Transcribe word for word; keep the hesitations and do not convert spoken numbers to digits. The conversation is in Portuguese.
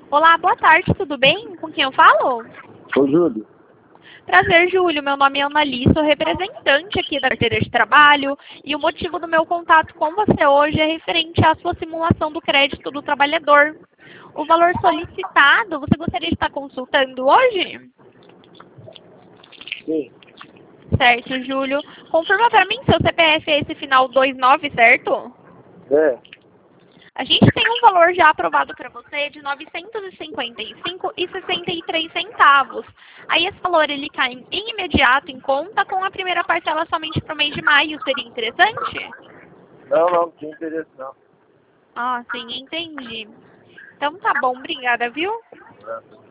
Olá, boa tarde, tudo bem? Com quem eu falo? Ô, Júlio. Prazer, Júlio. Meu nome é Annali, sou representante aqui da carteira de trabalho e o motivo do meu contato com você hoje é referente à sua simulação do crédito do trabalhador. O valor solicitado, você gostaria de estar consultando hoje? Sim. Certo, Júlio. Confirma para mim, seu C P F é esse final dois nove, certo? É. A gente tem um valor já aprovado para você de novecentos e cinquenta e cinco reais e sessenta e três centavos. Aí esse valor ele cai em imediato em conta com a primeira parcela somente para o mês de maio. Seria interessante? Não, não, não tinha interesse não. Ah, sim, entendi. Então tá bom, obrigada, viu? É.